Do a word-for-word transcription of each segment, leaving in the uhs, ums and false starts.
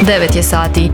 devet je sati.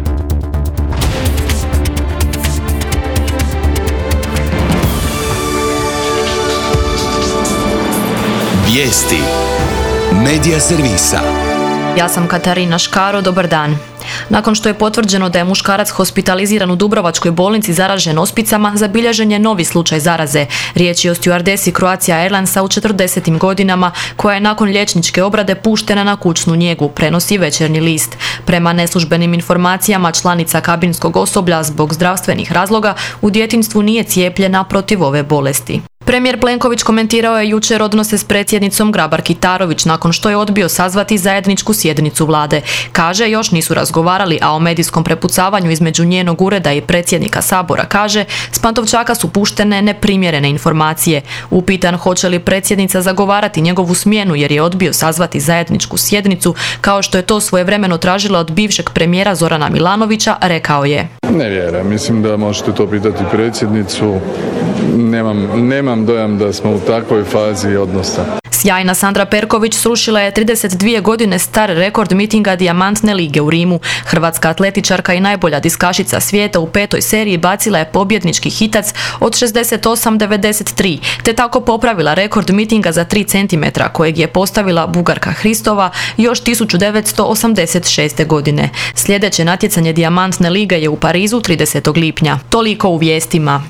Vijesti Medija servisa. Ja sam Katarina Škaro, dobar dan. Nakon što je potvrđeno da je muškarac hospitaliziran u Dubrovačkoj bolnici zaražen ospicama, zabilježen je novi slučaj zaraze. Riječ je o stjuardesi Croatia Airlinesa u četrdesetim godinama, koja je nakon liječničke obrade puštena na kućnu njegu, prenosi Večernji list. Prema neslužbenim informacijama, članica kabinskog osoblja zbog zdravstvenih razloga u djetinjstvu nije cijepljena protiv ove bolesti. Premijer Plenković komentirao je jučer odnose s predsjednicom Grabar-Kitarović nakon što je odbio sazvati zajedničku sjednicu vlade. Kaže, još nisu razgovarali, a o medijskom prepucavanju između njenog ureda i predsjednika Sabora kaže, s Pantovčaka su puštene neprimjerene informacije. Upitan hoće li predsjednica zagovarati njegovu smjenu jer je odbio sazvati zajedničku sjednicu, kao što je to svojevremeno tražila od bivšeg premijera Zorana Milanovića, rekao je: Ne vjerujem, mislim da možete to pitati predsjednicu. Nemam, nemam dojam da smo u takvoj fazi odnosa. Sjajna Sandra Perković srušila je trideset dvije godine star rekord mitinga Dijamantne lige u Rimu. Hrvatska atletičarka i najbolja diskašica svijeta u petoj seriji bacila je pobjednički hitac od šezdeset osam devedeset tri, te tako popravila rekord mitinga za tri centimetra kojeg je postavila Bugarka Hristova još tisuću devetsto osamdeset šeste. godine. Sljedeće natjecanje Dijamantne lige je u Parizu tridesetog lipnja. Toliko u vijestima.